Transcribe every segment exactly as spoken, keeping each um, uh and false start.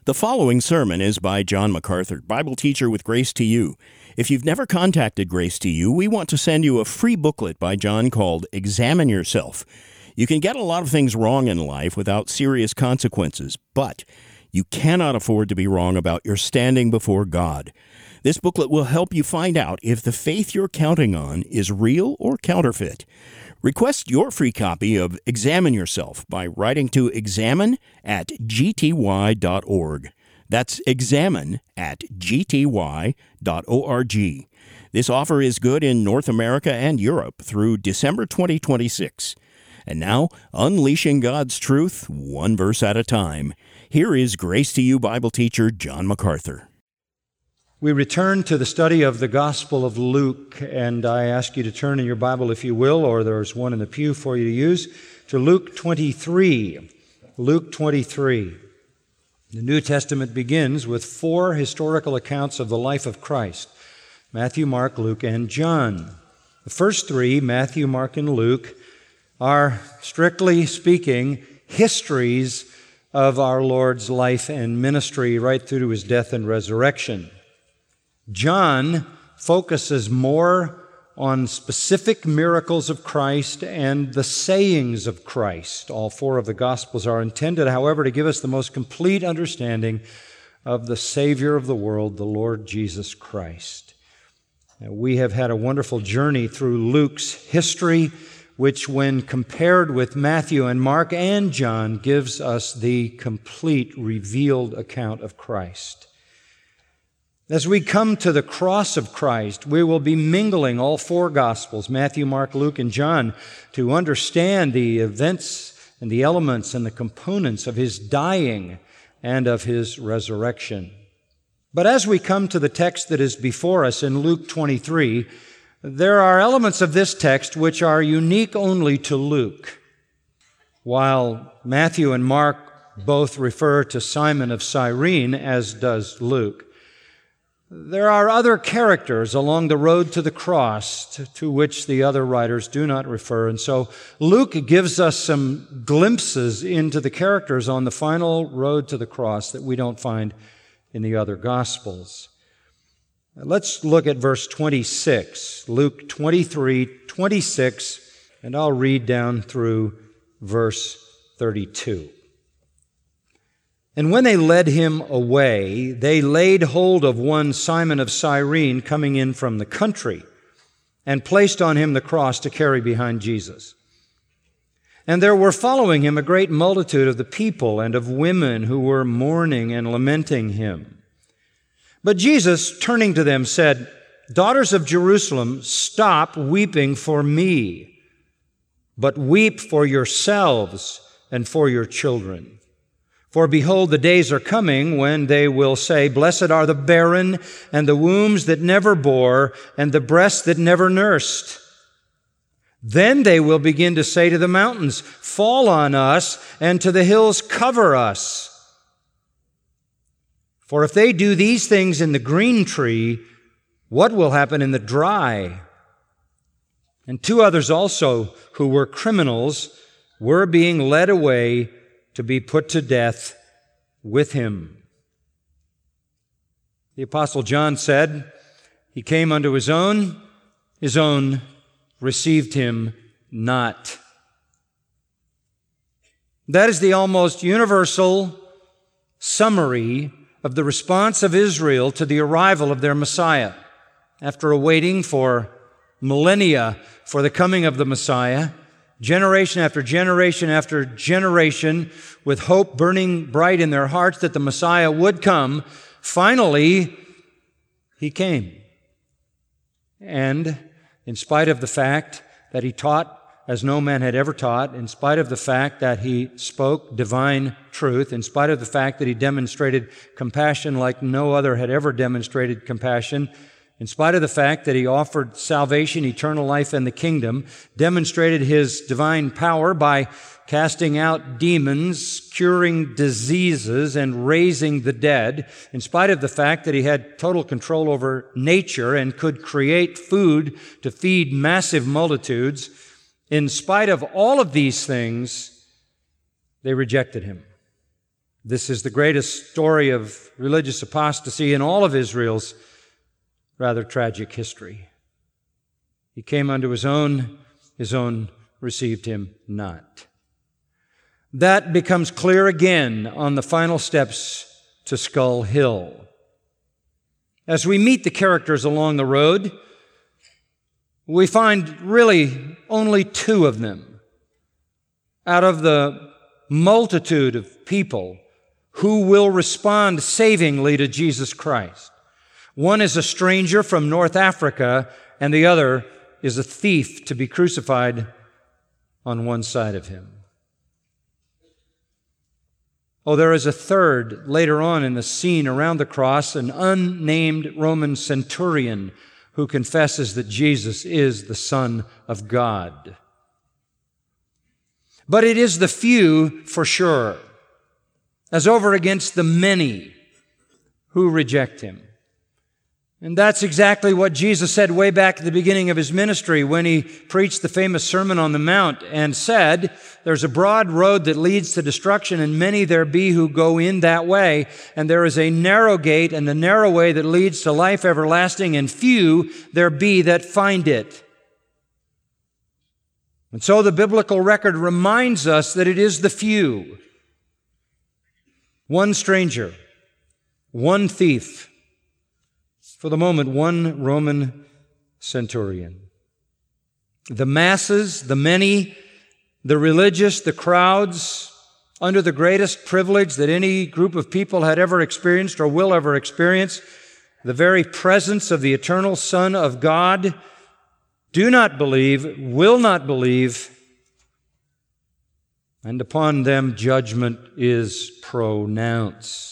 The following sermon is by John MacArthur, Bible teacher with Grace to You. If you've never contacted Grace to You, we want to send you a free booklet by John called Examine Yourself. You can get a lot of things wrong in life without serious consequences, but you cannot afford to be wrong about your standing before God. This booklet will help you find out if the faith you're counting on is real or counterfeit. Request your free copy of Examine Yourself by writing to examine at g t y dot org. That's examine at g t y dot org. This offer is good in North America and Europe through December twenty twenty-six. And now, unleashing God's truth, one verse at a time. Here is Grace to You Bible teacher John MacArthur. We return to the study of the Gospel of Luke, and I ask you to turn in your Bible, if you will, or there's one in the pew for you to use, to Luke twenty-three. Luke twenty-three. The New Testament begins with four historical accounts of the life of Christ: Matthew, Mark, Luke, and John. The first three, Matthew, Mark, and Luke, are, strictly speaking, histories of our Lord's life and ministry right through to His death and resurrection. John focuses more on specific miracles of Christ and the sayings of Christ. All four of the Gospels are intended, however, to give us the most complete understanding of the Savior of the world, the Lord Jesus Christ. Now, we have had a wonderful journey through Luke's history, which, when compared with Matthew and Mark and John, gives us the complete revealed account of Christ. As we come to the cross of Christ, we will be mingling all four Gospels, Matthew, Mark, Luke, and John, to understand the events and the elements and the components of His dying and of His resurrection. But as we come to the text that is before us in Luke twenty-three, there are elements of this text which are unique only to Luke. While Matthew and Mark both refer to Simon of Cyrene, as does Luke, there are other characters along the road to the cross to, to which the other writers do not refer. And so Luke gives us some glimpses into the characters on the final road to the cross that we don't find in the other Gospels. Let's look at verse twenty-six, Luke twenty-three, twenty-six, and I'll read down through verse thirty-two. And when they led him away, they laid hold of one Simon of Cyrene coming in from the country, and placed on him the cross to carry behind Jesus. And there were following him a great multitude of the people and of women who were mourning and lamenting him. But Jesus, turning to them, said, "Daughters of Jerusalem, stop weeping for me, but weep for yourselves and for your children. For behold, the days are coming when they will say, Blessed are the barren, and the wombs that never bore, and the breasts that never nursed. Then they will begin to say to the mountains, Fall on us, and to the hills, cover us. For if they do these things in the green tree, what will happen in the dry?" And two others also, who were criminals, were being led away to be put to death with him. The Apostle John said, "He came unto his own, his own received him not." That is the almost universal summary of the response of Israel to the arrival of their Messiah. After awaiting for millennia for the coming of the Messiah, generation after generation after generation, with hope burning bright in their hearts that the Messiah would come, finally, He came. And in spite of the fact that He taught as no man had ever taught, in spite of the fact that He spoke divine truth, in spite of the fact that He demonstrated compassion like no other had ever demonstrated compassion, in spite of the fact that He offered salvation, eternal life, and the kingdom, demonstrated His divine power by casting out demons, curing diseases, and raising the dead, in spite of the fact that He had total control over nature and could create food to feed massive multitudes, in spite of all of these things, they rejected Him. This is the greatest story of religious apostasy in all of Israel's rather tragic history. He came unto his own, his own received him not. That becomes clear again on the final steps to Skull Hill. As we meet the characters along the road, we find really only two of them out of the multitude of people who will respond savingly to Jesus Christ. One is a stranger from North Africa, and the other is a thief to be crucified on one side of him. Oh, there is a third later on in the scene around the cross, an unnamed Roman centurion who confesses that Jesus is the Son of God. But it is the few for sure, as over against the many who reject him. And that's exactly what Jesus said way back at the beginning of his ministry when he preached the famous Sermon on the Mount and said, there's a broad road that leads to destruction, and many there be who go in that way. And there is a narrow gate and a narrow way that leads to life everlasting, and few there be that find it. And so the biblical record reminds us that it is the few. One stranger, one thief, for the moment, one Roman centurion. The masses, the many, the religious, the crowds, under the greatest privilege that any group of people had ever experienced or will ever experience, the very presence of the eternal Son of God, do not believe, will not believe, and upon them judgment is pronounced.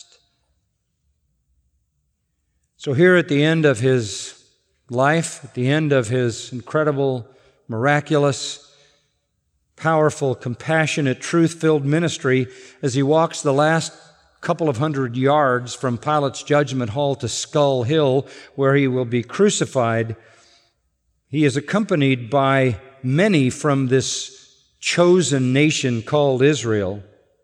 So here at the end of his life, at the end of his incredible, miraculous, powerful, compassionate, truth-filled ministry, as he walks the last couple of hundred yards from Pilate's judgment hall to Skull Hill, where he will be crucified, he is accompanied by many from this chosen nation called Israel.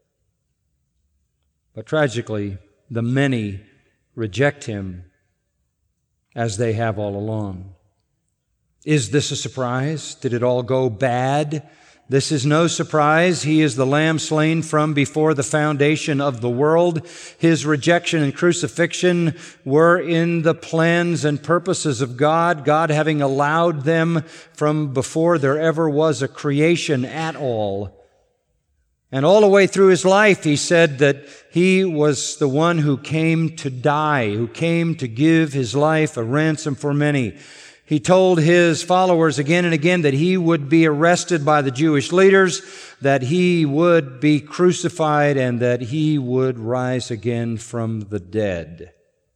But tragically, the many reject him, as they have all along. Is this a surprise? Did it all go bad? This is no surprise. He is the Lamb slain from before the foundation of the world. His rejection and crucifixion were in the plans and purposes of God, God having allowed them from before there ever was a creation at all. And all the way through his life, he said that he was the one who came to die, who came to give his life a ransom for many. He told his followers again and again that he would be arrested by the Jewish leaders, that he would be crucified, and that he would rise again from the dead.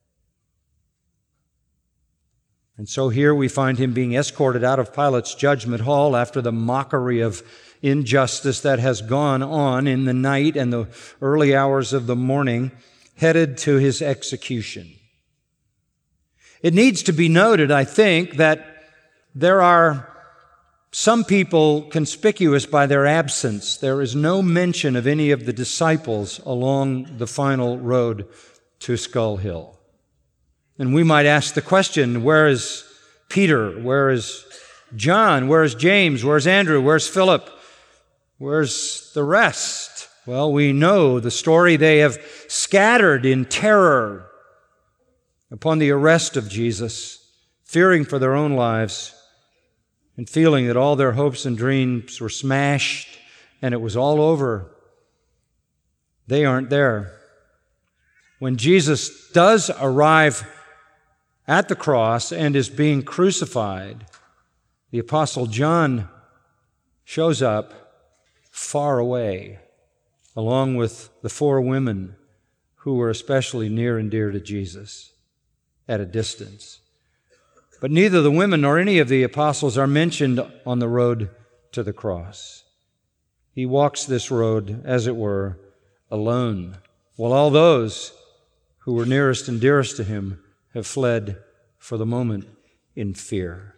And so here we find him being escorted out of Pilate's judgment hall after the mockery of injustice that has gone on in the night and the early hours of the morning, headed to his execution. It needs to be noted, I think, that there are some people conspicuous by their absence. There is no mention of any of the disciples along the final road to Skull Hill. And we might ask the question, where is Peter? Where is John? Where is James? Where's Andrew? Where's Philip? Where's the rest? Well, we know the story. They have scattered in terror upon the arrest of Jesus, fearing for their own lives and feeling that all their hopes and dreams were smashed and it was all over. They aren't there. When Jesus does arrive at the cross and is being crucified, the Apostle John shows up far away, along with the four women who were especially near and dear to Jesus at a distance. But neither the women nor any of the apostles are mentioned on the road to the cross. He walks this road, as it were, alone, while all those who were nearest and dearest to him have fled for the moment in fear.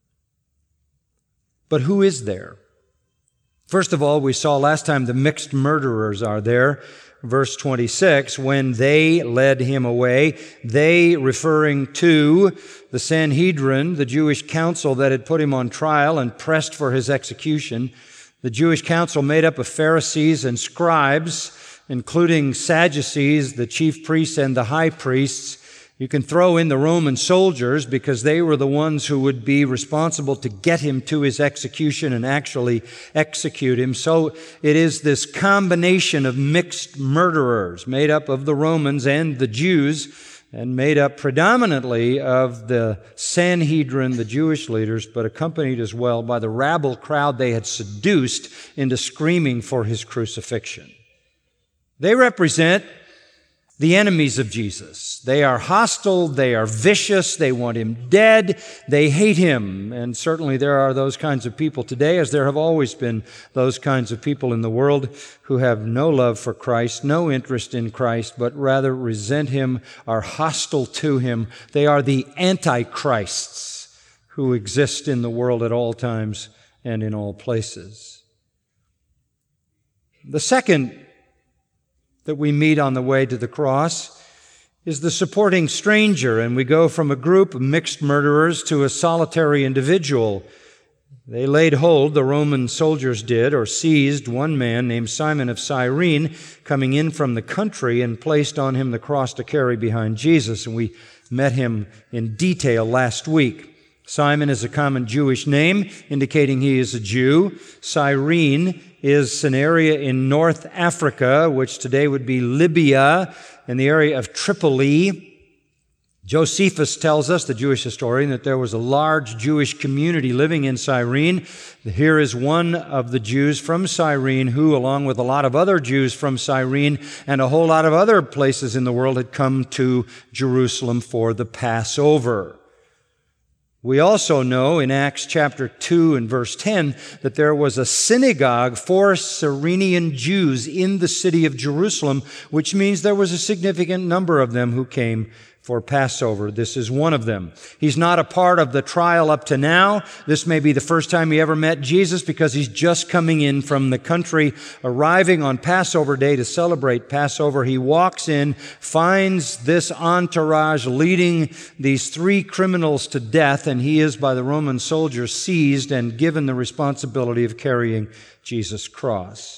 But who is there? First of all, we saw last time the mixed murderers are there. verse twenty-six, when they led him away, they referring to the Sanhedrin, the Jewish council that had put him on trial and pressed for his execution. The Jewish council made up of Pharisees and scribes, including Sadducees, the chief priests and the high priests. You can throw in the Roman soldiers because they were the ones who would be responsible to get him to his execution and actually execute him. So it is this combination of mixed murderers made up of the Romans and the Jews, and made up predominantly of the Sanhedrin, the Jewish leaders, but accompanied as well by the rabble crowd they had seduced into screaming for his crucifixion. They represent the enemies of Jesus. They are hostile, they are vicious, they want him dead, they hate him. And certainly there are those kinds of people today, as there have always been those kinds of people in the world who have no love for Christ, no interest in Christ, but rather resent him, are hostile to him. They are the antichrists who exist in the world at all times and in all places. The second that we meet on the way to the cross is the supporting stranger, and we go from a group of mixed murderers to a solitary individual. They laid hold, the Roman soldiers did, or seized one man named Simon of Cyrene coming in from the country and placed on him the cross to carry behind Jesus, and we met him in detail last week. Simon is a common Jewish name, indicating he is a Jew. Cyrene is an area in North Africa, which today would be Libya, in the area of Tripoli. Josephus tells us, the Jewish historian, that there was a large Jewish community living in Cyrene. Here is one of the Jews from Cyrene who, along with a lot of other Jews from Cyrene and a whole lot of other places in the world, had come to Jerusalem for the Passover. We also know in Acts chapter two and verse ten that there was a synagogue for Cyrenian Jews in the city of Jerusalem, which means there was a significant number of them who came for Passover. This is one of them. He's not a part of the trial up to now. This may be the first time he ever met Jesus because he's just coming in from the country, arriving on Passover Day to celebrate Passover. He walks in, finds this entourage leading these three criminals to death, and he is by the Roman soldiers seized and given the responsibility of carrying Jesus' cross.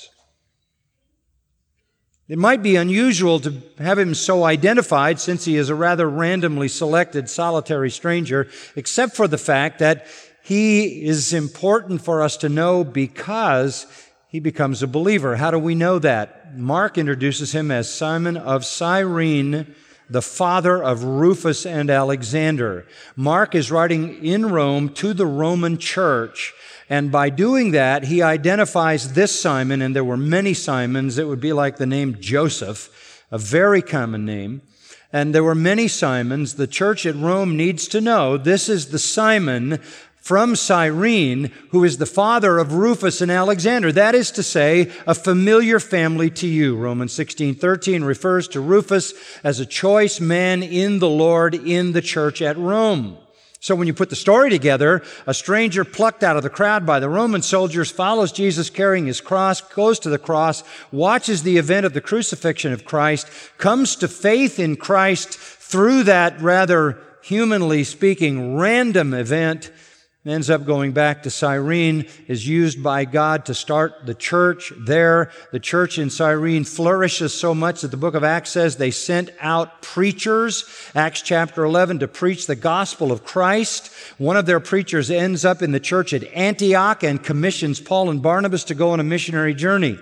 It might be unusual to have him so identified since he is a rather randomly selected solitary stranger, except for the fact that he is important for us to know because he becomes a believer. How do we know that? Mark introduces him as Simon of Cyrene, the father of Rufus and Alexander. Mark is writing in Rome to the Roman church, and by doing that, he identifies this Simon, and there were many Simons. It would be like the name Joseph, a very common name. And there were many Simons. The church at Rome needs to know this is the Simon from Cyrene who is the father of Rufus and Alexander. That is to say, a familiar family to you. Romans sixteen thirteen refers to Rufus as a choice man in the Lord in the church at Rome. So when you put the story together, a stranger plucked out of the crowd by the Roman soldiers follows Jesus carrying his cross, goes to the cross, watches the event of the crucifixion of Christ, comes to faith in Christ through that rather humanly speaking random event, ends up going back to Cyrene, is used by God to start the church there. The church in Cyrene flourishes so much that the book of Acts says they sent out preachers, Acts chapter eleven, to preach the gospel of Christ. One of their preachers ends up in the church at Antioch and commissions Paul and Barnabas to go on a missionary journey.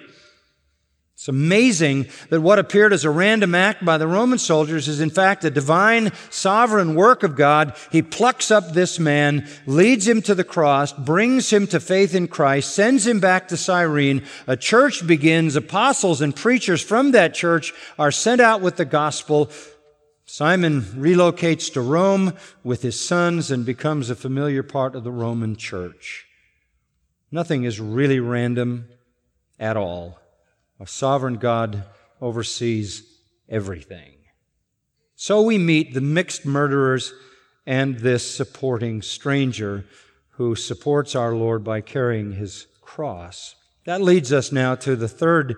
It's amazing that what appeared as a random act by the Roman soldiers is in fact a divine sovereign work of God. He plucks up this man, leads him to the cross, brings him to faith in Christ, sends him back to Cyrene. A church begins. Apostles and preachers from that church are sent out with the gospel. Simon relocates to Rome with his sons and becomes a familiar part of the Roman church. Nothing is really random at all. A sovereign God oversees everything. So we meet the mixed murderers and this supporting stranger who supports our Lord by carrying his cross. That leads us now to the third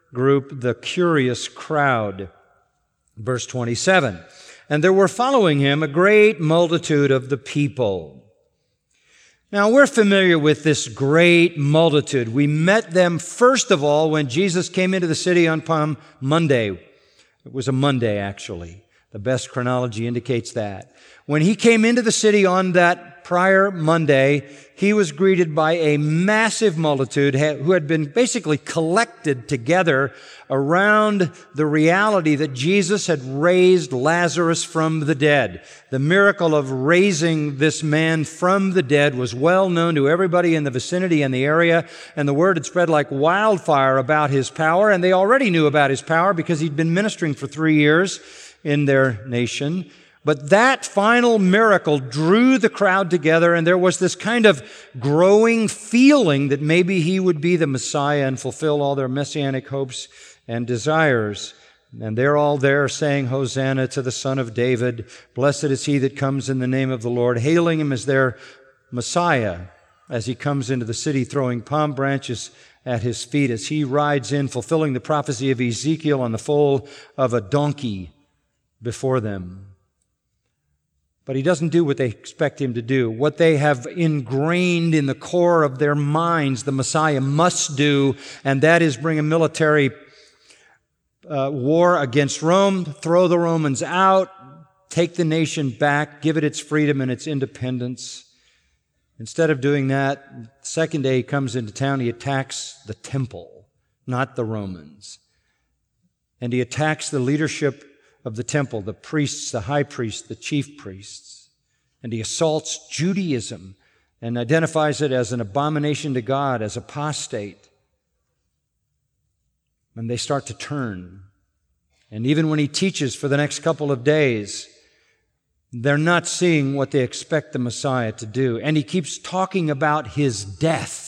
group, the curious crowd. Verse twenty-seven, and there were following him a great multitude of the people. Now, we're familiar with this great multitude. We met them, first of all, when Jesus came into the city on Palm Monday. It was a Monday, actually. The best chronology indicates that. When he came into the city on that prior Monday, he was greeted by a massive multitude who had been basically collected together around the reality that Jesus had raised Lazarus from the dead. The miracle of raising this man from the dead was well known to everybody in the vicinity and the area, and the word had spread like wildfire about his power, and they already knew about his power because he'd been ministering for three years in their nation. But that final miracle drew the crowd together, and there was this kind of growing feeling that maybe he would be the Messiah and fulfill all their messianic hopes and desires. And they're all there saying, Hosanna to the Son of David. Blessed is he that comes in the name of the Lord, hailing him as their Messiah as he comes into the city, throwing palm branches at his feet as he rides in, fulfilling the prophecy of Ezekiel on the foal of a donkey before them. But he doesn't do what they expect him to do. What they have ingrained in the core of their minds, the Messiah must do, and that is bring a military uh, war against Rome, throw the Romans out, take the nation back, give it its freedom and its independence. Instead of doing that, the second day he comes into town, he attacks the temple, not the Romans. And he attacks the leadership of the temple, the priests, the high priests, the chief priests. And he assaults Judaism and identifies it as an abomination to God, as apostate. And they start to turn. And even when he teaches for the next couple of days, they're not seeing what they expect the Messiah to do. And he keeps talking about his death.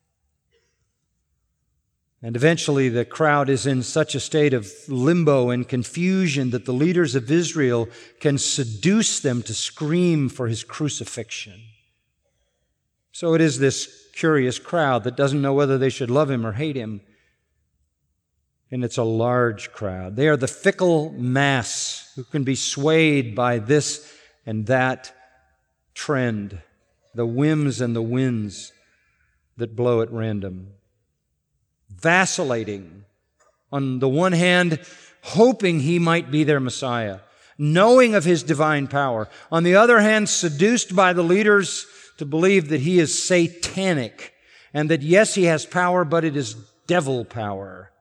And eventually the crowd is in such a state of limbo and confusion that the leaders of Israel can seduce them to scream for his crucifixion. So it is this curious crowd that doesn't know whether they should love him or hate him. And it's a large crowd. They are the fickle mass who can be swayed by this and that trend, the whims and the winds that blow at random. Vacillating. On the one hand, hoping he might be their Messiah, knowing of his divine power. On the other hand, seduced by the leaders to believe that he is satanic and that yes, he has power, but it is devil power.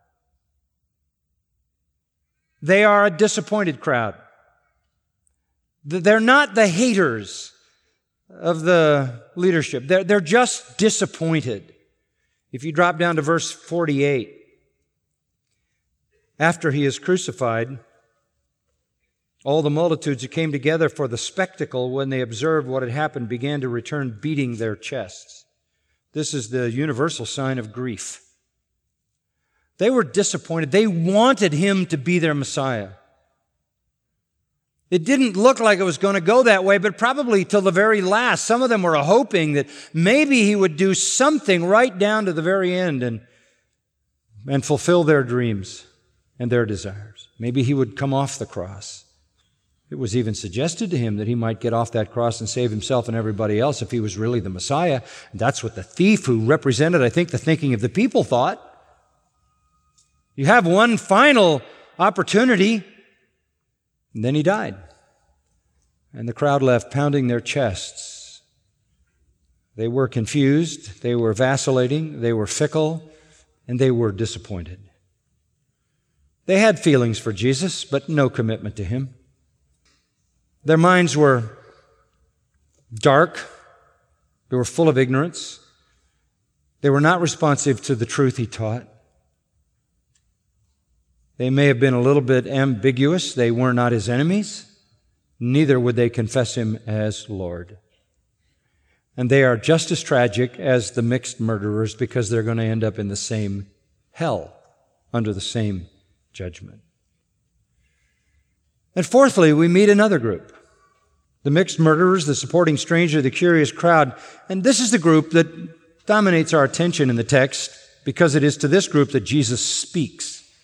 They are a disappointed crowd. They're not the haters of the leadership. They're, they're just disappointed. If you drop down to verse forty-eight, after he is crucified, all the multitudes who came together for the spectacle when they observed what had happened began to return beating their chests. This is the universal sign of grief. They were disappointed. They wanted him to be their Messiah. It didn't look like it was going to go that way, but probably till the very last. Some of them were hoping that maybe he would do something right down to the very end and, and fulfill their dreams and their desires. Maybe he would come off the cross. It was even suggested to him that he might get off that cross and save himself and everybody else if he was really the Messiah. And that's what the thief who represented, I think, the thinking of the people thought. You have one final opportunity. And then he died. And the crowd left pounding their chests. They were confused, they were vacillating, they were fickle, and they were disappointed. They had feelings for Jesus, but no commitment to him. Their minds were dark, they were full of ignorance, they were not responsive to the truth he taught. They may have been a little bit ambiguous. They were not his enemies. Neither would they confess him as Lord. And they are just as tragic as the mixed murderers because they're going to end up in the same hell under the same judgment. And fourthly, we meet another group. The mixed murderers, the supporting stranger, the curious crowd. And this is the group that dominates our attention in the text because it is to this group that Jesus speaks.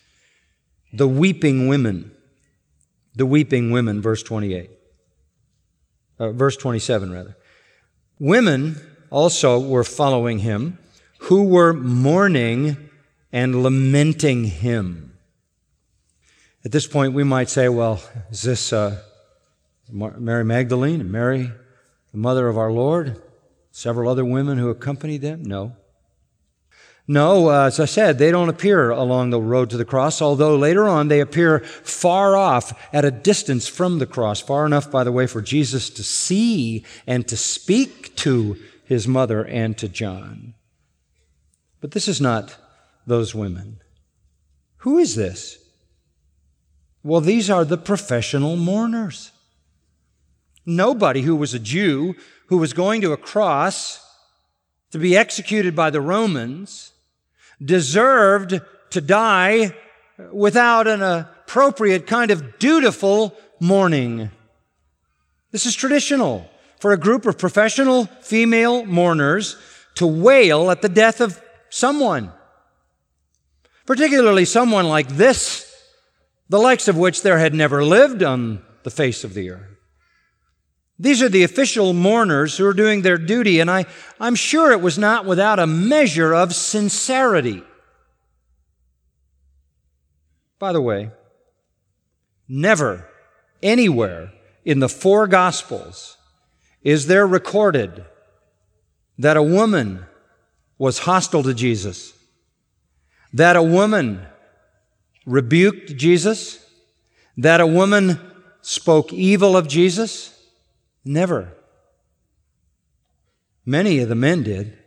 the weeping women. The weeping women, verse twenty-eight. Uh, verse twenty-seven, rather. Women also were following him, who were mourning and lamenting him. At this point, we might say, well, is this uh, Mary Magdalene and Mary, the mother of our Lord? Several other women who accompanied them? No. No, uh, as I said, they don't appear along the road to the cross, although later on they appear far off at a distance from the cross, far enough, by the way, for Jesus to see and to speak to his mother and to John. But this is not those women. Who is this? Well, these are the professional mourners. Nobody who was a Jew, who was going to a cross to be executed by the Romans, deserved to die without an appropriate kind of dutiful mourning. This is traditional for a group of professional female mourners to wail at the death of someone, particularly someone like this, the likes of which there had never lived on the face of the earth. These are the official mourners who are doing their duty, and I, I'm sure it was not without a measure of sincerity. By the way, never, anywhere in the four Gospels is there recorded that a woman was hostile to Jesus, that a woman rebuked Jesus, that a woman spoke evil of Jesus. Never. Many of the men did.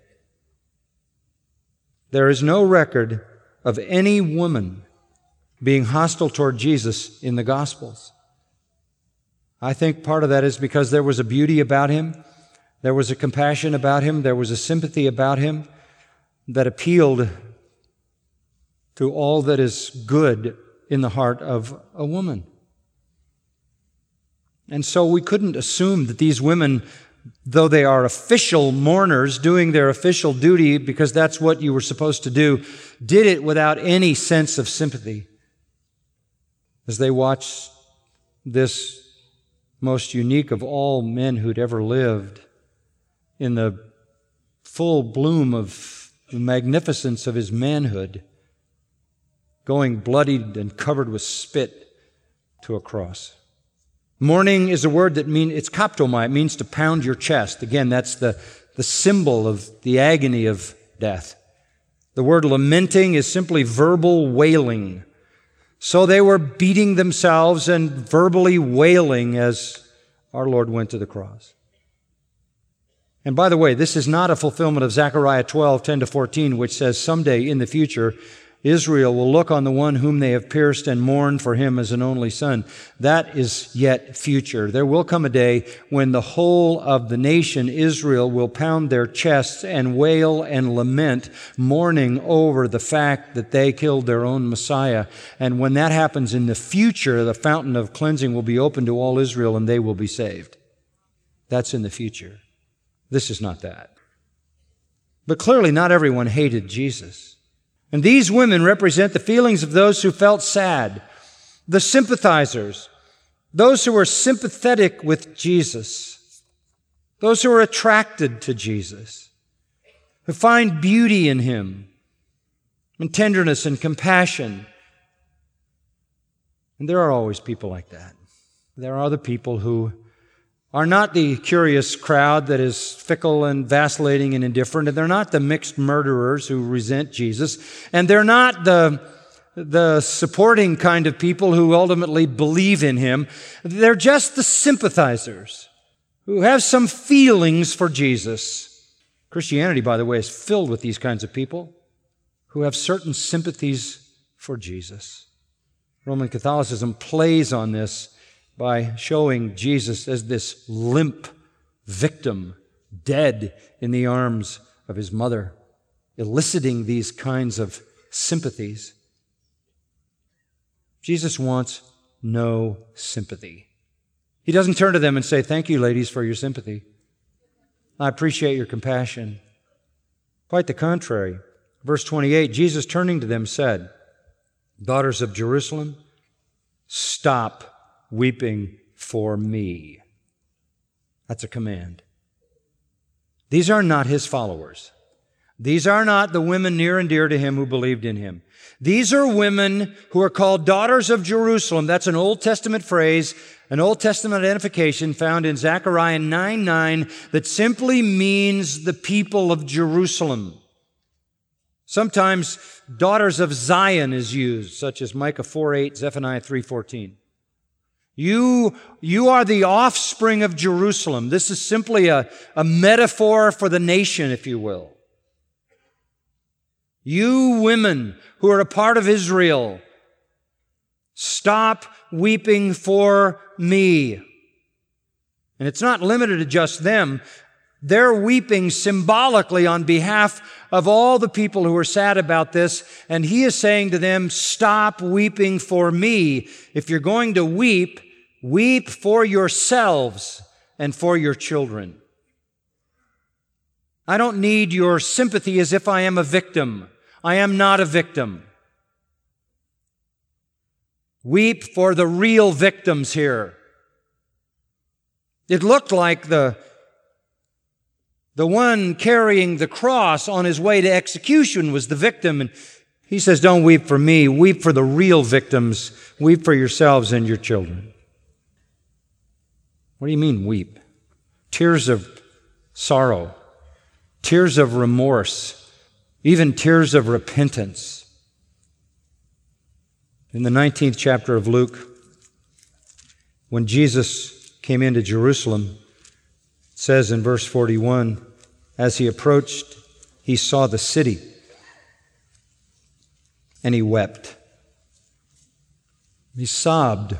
There is no record of any woman being hostile toward Jesus in the Gospels. I think part of that is because there was a beauty about him, there was a compassion about him, there was a sympathy about him that appealed to all that is good in the heart of a woman. And so we couldn't assume that these women, though they are official mourners doing their official duty because that's what you were supposed to do, did it without any sense of sympathy. As they watched this most unique of all men who'd ever lived in the full bloom of the magnificence of his manhood, going bloodied and covered with spit to a cross. Mourning is a word that means, it's kaptomai, it means to pound your chest. Again, that's the, the symbol of the agony of death. The word lamenting is simply verbal wailing. So they were beating themselves and verbally wailing as our Lord went to the cross. And by the way, this is not a fulfillment of Zechariah twelve, ten to fourteen, which says someday in the future, Israel will look on the one whom they have pierced and mourn for him as an only son. That is yet future. There will come a day when the whole of the nation Israel will pound their chests and wail and lament, mourning over the fact that they killed their own Messiah. And when that happens in the future, the fountain of cleansing will be open to all Israel and they will be saved. That's in the future. This is not that. But clearly not everyone hated Jesus. And these women represent the feelings of those who felt sad, the sympathizers, those who were sympathetic with Jesus, those who are attracted to Jesus, who find beauty in him, and tenderness and compassion. And there are always people like that. There are the people who are not the curious crowd that is fickle and vacillating and indifferent, and they're not the mixed murderers who resent Jesus, and they're not the, the supporting kind of people who ultimately believe in him. They're just the sympathizers who have some feelings for Jesus. Christianity, by the way, is filled with these kinds of people who have certain sympathies for Jesus. Roman Catholicism plays on this by showing Jesus as this limp victim, dead in the arms of his mother, eliciting these kinds of sympathies. Jesus wants no sympathy. He doesn't turn to them and say, "Thank you, ladies, for your sympathy. I appreciate your compassion." Quite the contrary. Verse twenty-eight, Jesus turning to them said, Daughters of Jerusalem, stop weeping for me. That's a command. These are not his followers. These are not the women near and dear to him who believed in him. These are women who are called daughters of Jerusalem. That's an Old Testament phrase, an Old Testament identification found in Zechariah nine nine that simply means the people of Jerusalem. Sometimes daughters of Zion is used, such as Micah four eight, Zephaniah three fourteen. You, you are the offspring of Jerusalem. This is simply a, a metaphor for the nation, if you will. You women who are a part of Israel, stop weeping for me. And it's not limited to just them. They're weeping symbolically on behalf of all the people who are sad about this. And he is saying to them, stop weeping for me. If you're going to weep, weep for yourselves and for your children. I don't need your sympathy as if I am a victim. I am not a victim. Weep for the real victims here. It looked like the, the one carrying the cross on his way to execution was the victim. And he says, don't weep for me. Weep for the real victims. Weep for yourselves and your children. What do you mean weep? Tears of sorrow, tears of remorse, even tears of repentance. In the nineteenth chapter of Luke, when Jesus came into Jerusalem, it says in verse forty-one, as he approached, he saw the city, and he wept. He sobbed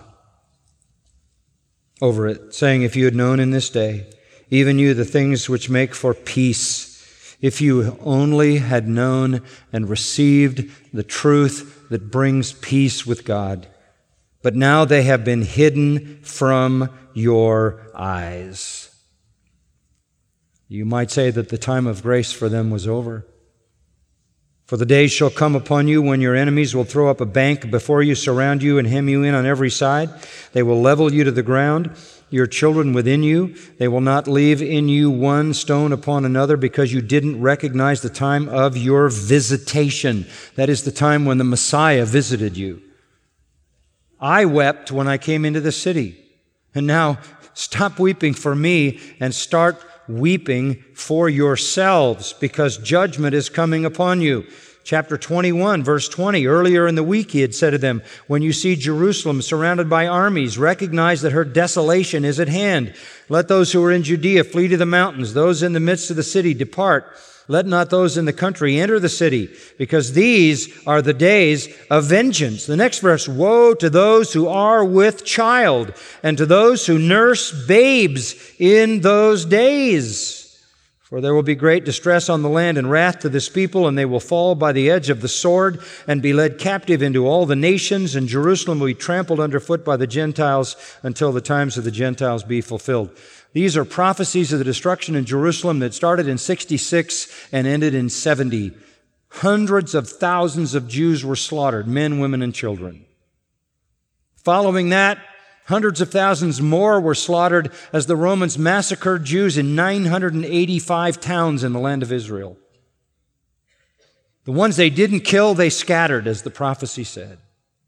over it, saying, if you had known in this day, even you, the things which make for peace, if you only had known and received the truth that brings peace with God. But now they have been hidden from your eyes. You might say that the time of grace for them was over. For the days shall come upon you when your enemies will throw up a bank before you, surround you, and hem you in on every side. They will level you to the ground, your children within you. They will not leave in you one stone upon another, because you didn't recognize the time of your visitation. That is the time when the Messiah visited you. I wept when I came into the city. And now stop weeping for me and start weeping for yourselves, because judgment is coming upon you. Chapter twenty-one, verse twenty, earlier in the week he had said to them, when you see Jerusalem surrounded by armies, recognize that her desolation is at hand. Let those who are in Judea flee to the mountains. Those in the midst of the city depart. Let not those in the country enter the city, because these are the days of vengeance. The next verse, woe to those who are with child and to those who nurse babes in those days. For there will be great distress on the land and wrath to this people, and they will fall by the edge of the sword and be led captive into all the nations, and Jerusalem will be trampled underfoot by the Gentiles until the times of the Gentiles be fulfilled. These are prophecies of the destruction in Jerusalem that started in sixty-six and ended in seventy. Hundreds of thousands of Jews were slaughtered, men, women, and children. Following that, hundreds of thousands more were slaughtered as the Romans massacred Jews in nine hundred eighty-five towns in the land of Israel. The ones they didn't kill, they scattered, as the prophecy said.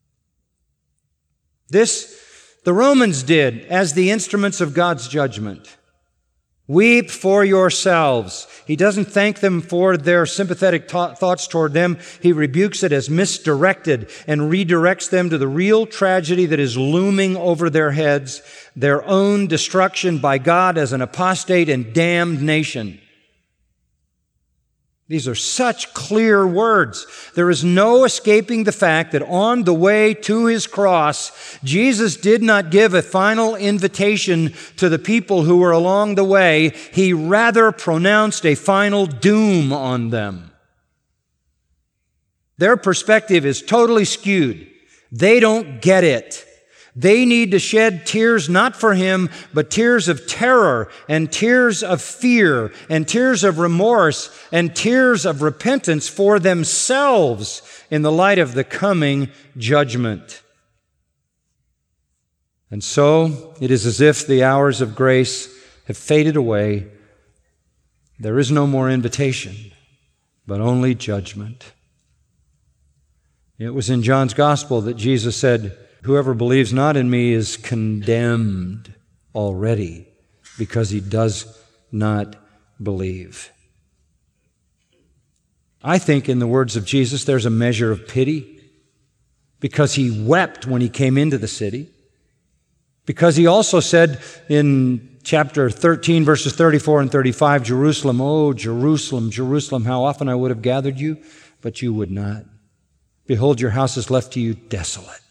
This the Romans did as the instruments of God's judgment. Weep for yourselves. He doesn't thank them for their sympathetic ta- thoughts toward them. He rebukes it as misdirected and redirects them to the real tragedy that is looming over their heads, their own destruction by God as an apostate and damned nation. These are such clear words. There is no escaping the fact that on the way to his cross, Jesus did not give a final invitation to the people who were along the way. He rather pronounced a final doom on them. Their perspective is totally skewed. They don't get it. They need to shed tears not for him, but tears of terror and tears of fear and tears of remorse and tears of repentance for themselves in the light of the coming judgment. And so it is as if the hours of grace have faded away. There is no more invitation, but only judgment. It was in John's Gospel that Jesus said, "Whoever believes not in me is condemned already, because he does not believe." I think in the words of Jesus there's a measure of pity, because he wept when he came into the city. Because he also said in chapter thirteen, verses thirty-four and thirty-five, "Jerusalem, oh, Jerusalem, Jerusalem, how often I would have gathered you, but you would not. Behold, your house is left to you desolate."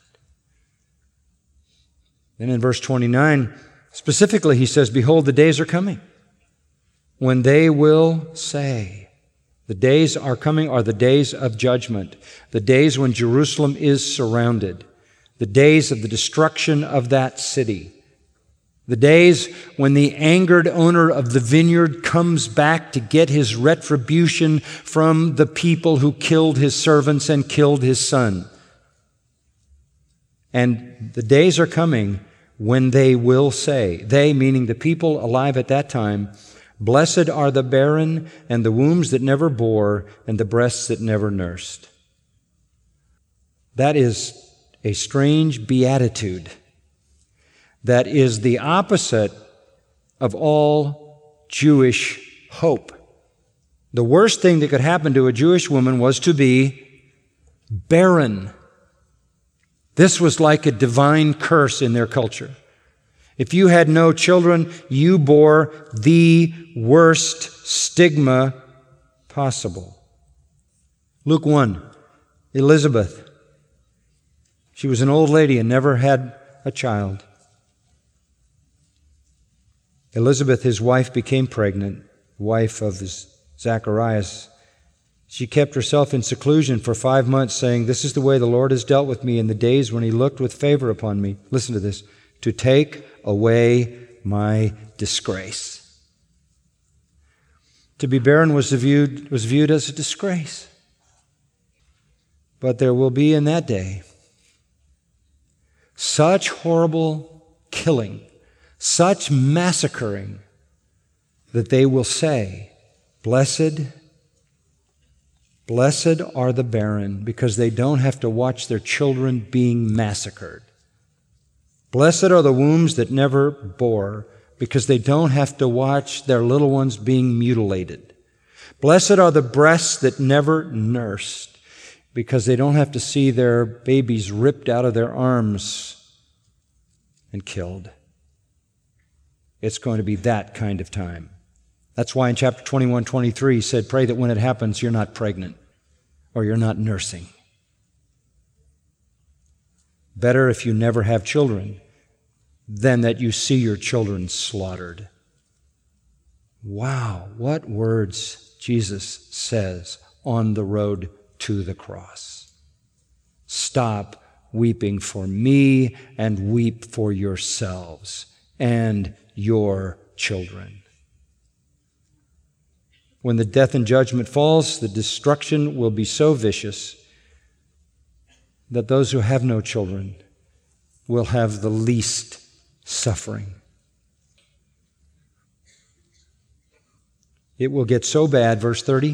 Then in verse twenty-nine, specifically he says, "Behold, the days are coming when they will say," the days are coming are the days of judgment, the days when Jerusalem is surrounded, the days of the destruction of that city, the days when the angered owner of the vineyard comes back to get his retribution from the people who killed his servants and killed his son. And the days are coming when they will say, they meaning the people alive at that time, "Blessed are the barren and the wombs that never bore and the breasts that never nursed." That is a strange beatitude. That is the opposite of all Jewish hope. The worst thing that could happen to a Jewish woman was to be barren. This was like a divine curse in their culture. If you had no children, you bore the worst stigma possible. Luke one, Elizabeth. She was an old lady and never had a child. Elizabeth, his wife, became pregnant, wife of Zacharias. She kept herself in seclusion for five months, saying, "This is the way the Lord has dealt with me in the days when he looked with favor upon me." Listen to this. "To take away my disgrace." To be barren was viewed, was viewed as a disgrace. But there will be in that day such horrible killing, such massacring, that they will say, Blessed, blessed are the barren, because they don't have to watch their children being massacred. Blessed are the wombs that never bore, because they don't have to watch their little ones being mutilated. Blessed are the breasts that never nursed, because they don't have to see their babies ripped out of their arms and killed. It's going to be that kind of time. That's why in chapter twenty-one, twenty-three, he said, pray that when it happens, you're not pregnant or you're not nursing. Better if you never have children than that you see your children slaughtered. Wow, what words Jesus says on the road to the cross. Stop weeping for me and weep for yourselves and your children. When the death and judgment falls, the destruction will be so vicious that those who have no children will have the least suffering. It will get so bad, verse thirty,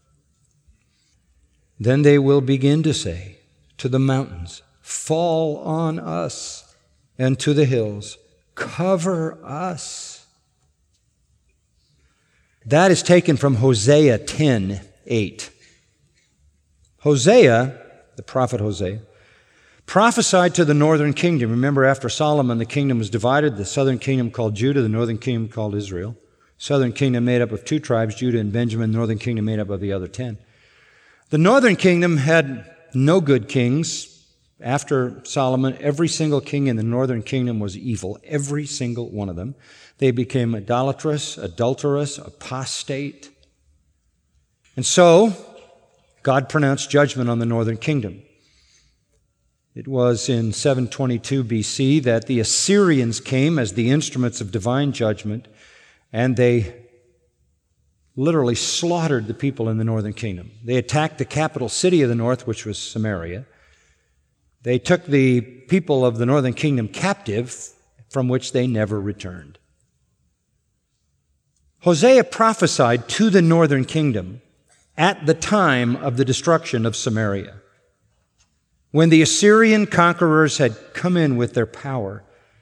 then they will begin to say to the mountains, fall on us, and to the hills, cover us. That is taken from Hosea ten eight. Hosea, the prophet Hosea, prophesied to the northern kingdom. Remember, after Solomon, the kingdom was divided. The southern kingdom called Judah, the northern kingdom called Israel. Southern kingdom made up of two tribes, Judah and Benjamin. Northern kingdom made up of the other ten. The northern kingdom had no good kings. After Solomon, every single king in the northern kingdom was evil, every single one of them. They became idolatrous, adulterous, apostate. And so, God pronounced judgment on the northern kingdom. It was in seven twenty-two B C that the Assyrians came as the instruments of divine judgment, and they literally slaughtered the people in the northern kingdom. They attacked the capital city of the north, which was Samaria. They took the people of the northern kingdom captive, from which they never returned. Hosea prophesied to the northern kingdom at the time of the destruction of Samaria, when the Assyrian conquerors had come in with their power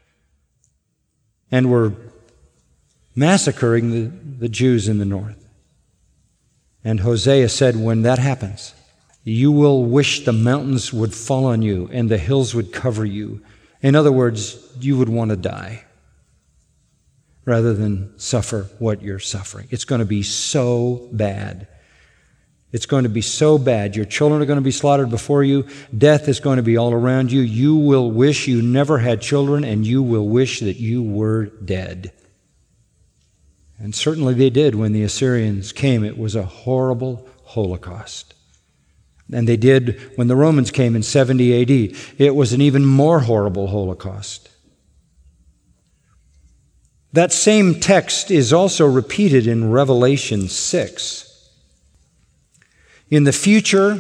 and were massacring the, the Jews in the north. And Hosea said, when that happens, you will wish the mountains would fall on you and the hills would cover you. In other words, you would want to die rather than suffer what you're suffering. It's going to be so bad. It's going to be so bad. Your children are going to be slaughtered before you. Death is going to be all around you. You will wish you never had children, and you will wish that you were dead. And certainly they did when the Assyrians came. It was a horrible Holocaust. And they did when the Romans came in seventy A D. It was an even more horrible Holocaust. That same text is also repeated in Revelation six. In the future,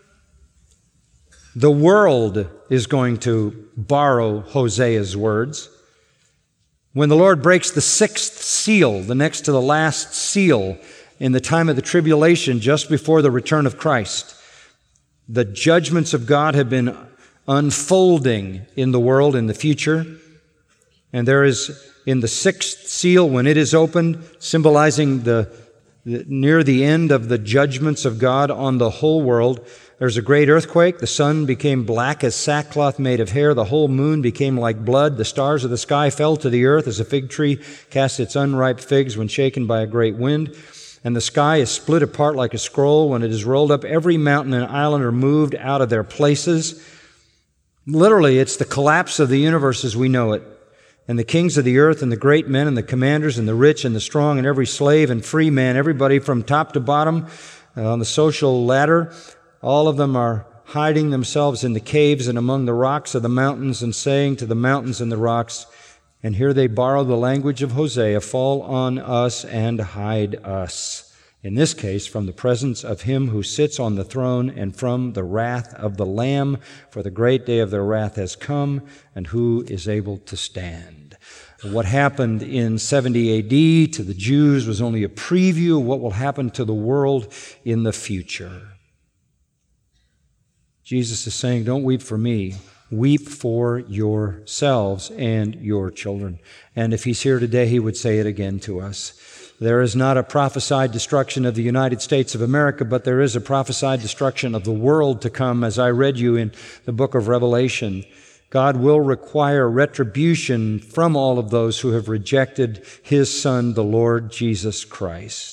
the world is going to borrow Hosea's words. When the Lord breaks the sixth seal, the next to the last seal, in the time of the tribulation, just before the return of Christ, the judgments of God have been unfolding in the world in the future. And there is, in the sixth seal, when it is opened, symbolizing the, the near the end of the judgments of God on the whole world, there's a great earthquake. The sun became black as sackcloth made of hair. The whole moon became like blood. The stars of the sky fell to the earth as a fig tree casts its unripe figs when shaken by a great wind. And the sky is split apart like a scroll. When it is rolled up, every mountain and island are moved out of their places. Literally, it's the collapse of the universe as we know it. And the kings of the earth and the great men and the commanders and the rich and the strong and every slave and free man, everybody from top to bottom uh, on the social ladder, all of them are hiding themselves in the caves and among the rocks of the mountains and saying to the mountains and the rocks, and here they borrow the language of Hosea, fall on us and hide us. In this case, from the presence of him who sits on the throne and from the wrath of the Lamb, for the great day of their wrath has come, and who is able to stand? What happened in seventy A D to the Jews was only a preview of what will happen to the world in the future. Jesus is saying, don't weep for me. Weep for yourselves and your children. And if he's here today, he would say it again to us. There is not a prophesied destruction of the United States of America, but there is a prophesied destruction of the world to come. As I read you in the book of Revelation, God will require retribution from all of those who have rejected his Son, the Lord Jesus Christ.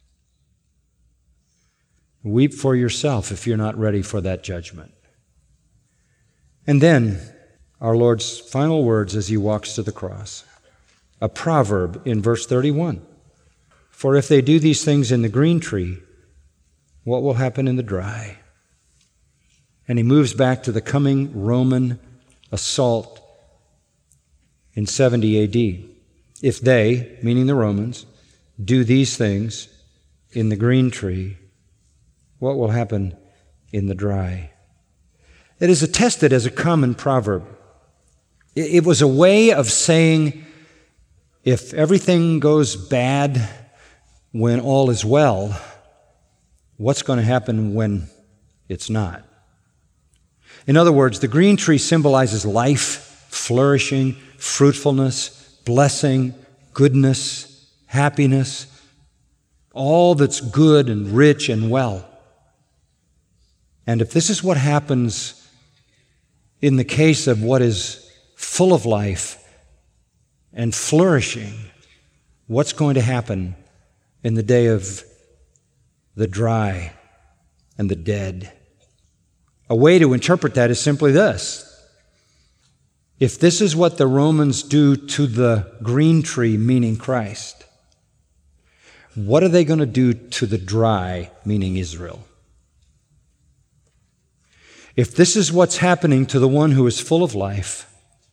Weep for yourself if you're not ready for that judgment. And then, our Lord's final words as he walks to the cross. A proverb in verse thirty-one. For if they do these things in the green tree, what will happen in the dry? And he moves back to the coming Roman assault in seventy A D. If they, meaning the Romans, do these things in the green tree, what will happen in the dry? It is attested as a common proverb. It was a way of saying, if everything goes bad when all is well, what's going to happen when it's not? In other words, the green tree symbolizes life, flourishing, fruitfulness, blessing, goodness, happiness, all that's good and rich and well. And if this is what happens in the case of what is full of life and flourishing, what's going to happen in the day of the dry and the dead? A way to interpret that is simply this. If this is what the Romans do to the green tree, meaning Christ, what are they going to do to the dry, meaning Israel? If this is what's happening to the one who is full of life,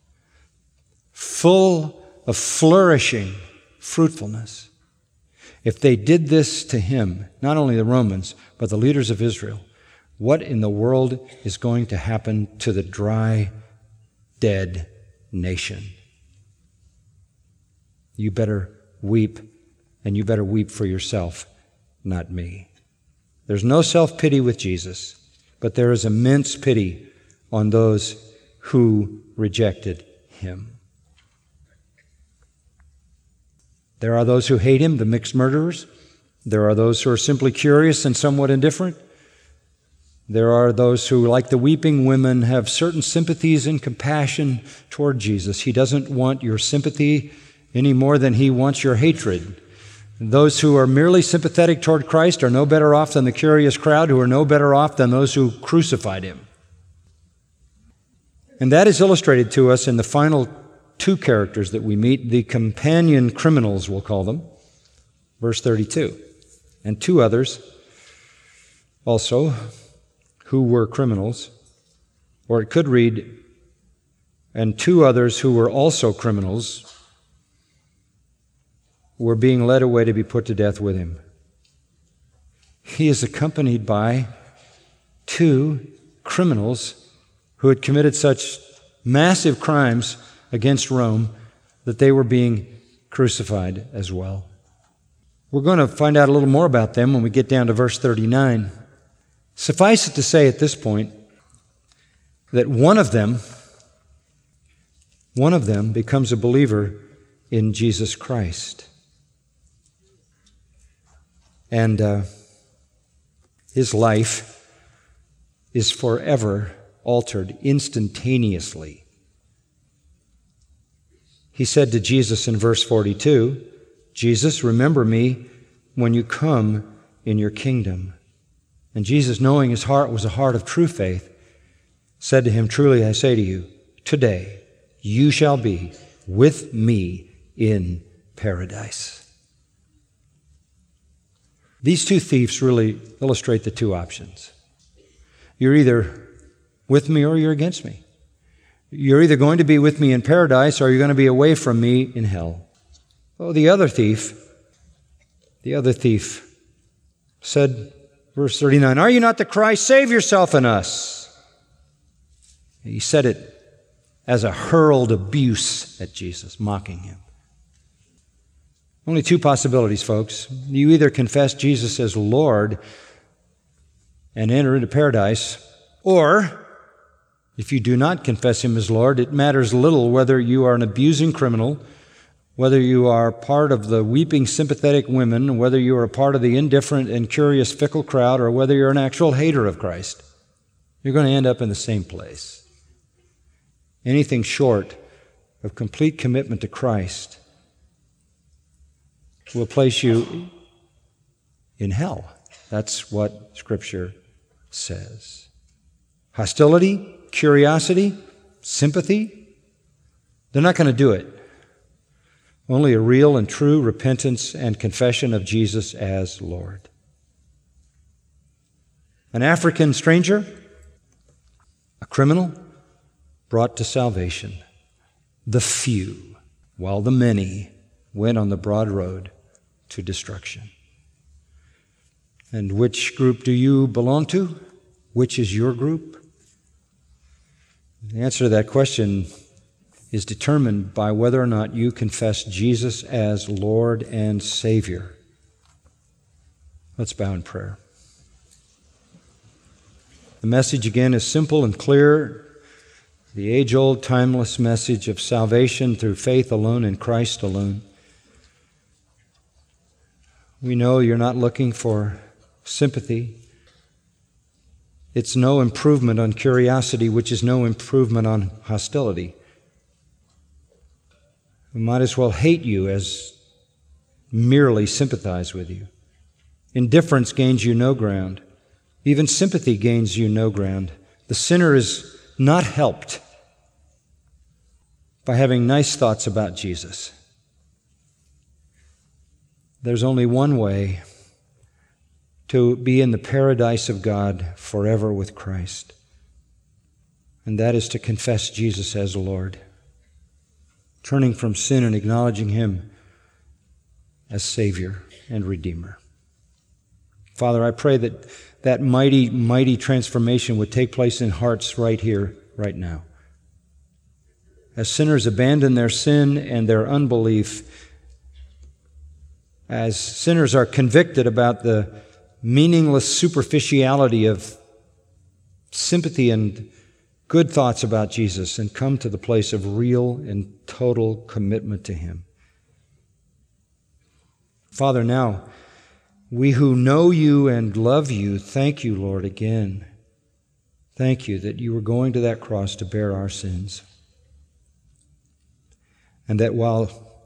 full of flourishing fruitfulness, if they did this to him, not only the Romans, but the leaders of Israel, what in the world is going to happen to the dry, dead nation? You better weep, and you better weep for yourself, not me. There's no self-pity with Jesus, but there is immense pity on those who rejected him. There are those who hate him, the mixed murderers. There are those who are simply curious and somewhat indifferent. There are those who, like the weeping women, have certain sympathies and compassion toward Jesus. He doesn't want your sympathy any more than he wants your hatred. Those who are merely sympathetic toward Christ are no better off than the curious crowd, who are no better off than those who crucified him. And that is illustrated to us in the final two characters that we meet, the companion criminals, we'll call them, verse thirty-two. And two others also who were criminals, or it could read, and two others who were also criminals were being led away to be put to death with him. He is accompanied by two criminals who had committed such massive crimes against Rome that they were being crucified as well. We're going to find out a little more about them when we get down to verse thirty-nine. Suffice it to say at this point that one of them, one of them becomes a believer in Jesus Christ. And uh, his life is forever altered instantaneously. He said to Jesus in verse forty-two, Jesus, remember me when you come in your kingdom. And Jesus, knowing his heart was a heart of true faith, said to him, truly I say to you, today you shall be with me in paradise. These two thieves really illustrate the two options. You're either with me or you're against me. You're either going to be with me in paradise or you're going to be away from me in hell. Oh, the other thief, the other thief said, verse thirty-nine, are you not the Christ? Save yourself and us. He said it as a hurled abuse at Jesus, mocking him. Only two possibilities, folks. You either confess Jesus as Lord and enter into paradise, or if you do not confess him as Lord, it matters little whether you are an abusing criminal, whether you are part of the weeping, sympathetic women, whether you are a part of the indifferent and curious, fickle crowd, or whether you're an actual hater of Christ. You're going to end up in the same place. Anything short of complete commitment to Christ will place you in hell. That's what Scripture says. Hostility, curiosity, sympathy, they're not going to do it. Only a real and true repentance and confession of Jesus as Lord. An African stranger, a criminal, brought to salvation. The few, while the many went on the broad road to destruction. And which group do you belong to? Which is your group? The answer to that question is determined by whether or not you confess Jesus as Lord and Savior. Let's bow in prayer. The message again is simple and clear. The age-old, timeless message of salvation through faith alone in Christ alone. We know you're not looking for sympathy. It's no improvement on curiosity, which is no improvement on hostility. We might as well hate you as merely sympathize with you. Indifference gains you no ground. Even sympathy gains you no ground. The sinner is not helped by having nice thoughts about Jesus. There's only one way to be in the paradise of God forever with Christ, and that is to confess Jesus as Lord, turning from sin and acknowledging Him as Savior and Redeemer. Father, I pray that that mighty, mighty transformation would take place in hearts right here, right now. As sinners abandon their sin and their unbelief, as sinners are convicted about the meaningless superficiality of sympathy and good thoughts about Jesus and come to the place of real and total commitment to Him. Father, now, we who know You and love You, thank You, Lord, again. Thank You that You were going to that cross to bear our sins. And that while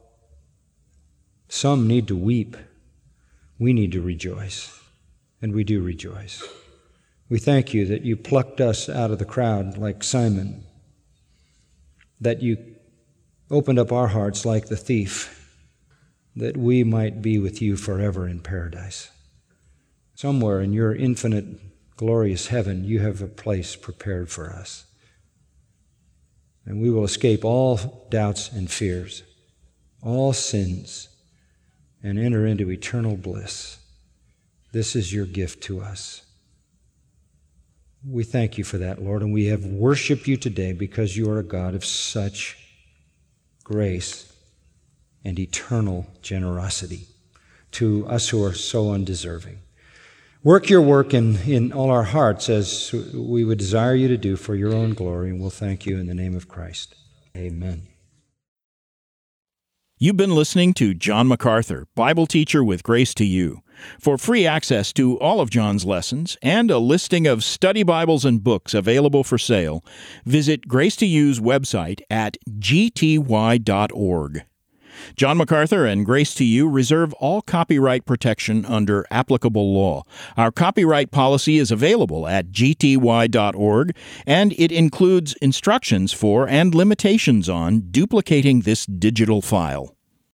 some need to weep, we need to rejoice. And we do rejoice. We thank You that You plucked us out of the crowd like Simon, that You opened up our hearts like the thief, that we might be with You forever in paradise. Somewhere in Your infinite, glorious heaven, You have a place prepared for us. And we will escape all doubts and fears, all sins, and enter into eternal bliss. This is Your gift to us. We thank You for that, Lord, and we have worshiped You today because You are a God of such grace and eternal generosity to us who are so undeserving. Work Your work in, in all our hearts as we would desire You to do for Your own glory, and we'll thank You in the name of Christ. Amen. You've been listening to John MacArthur, Bible teacher with Grace to You. For free access to all of John's lessons and a listing of study Bibles and books available for sale, visit Grace to You's website at g t y dot org. John MacArthur and Grace to You reserve all copyright protection under applicable law. Our copyright policy is available at g t y dot org, and it includes instructions for and limitations on duplicating this digital file.